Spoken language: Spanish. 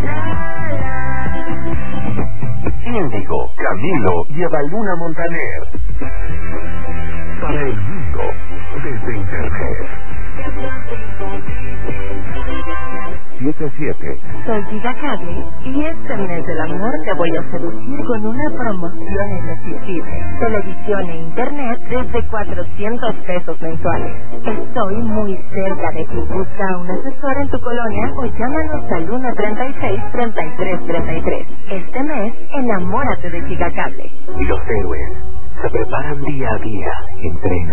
Índigo, Camilo y Evaluna Montaner. Para el mundo, desde Internet. 77. Soy Gigacable y este mes del amor te voy a seducir con una promoción irresistible. Televisión e internet desde 400 pesos mensuales. Estoy muy cerca de ti. Busca un asesor en tu colonia o llámanos al 136-3333. Este mes, enamórate de Gigacable. Y los héroes se preparan día a día, entrenan.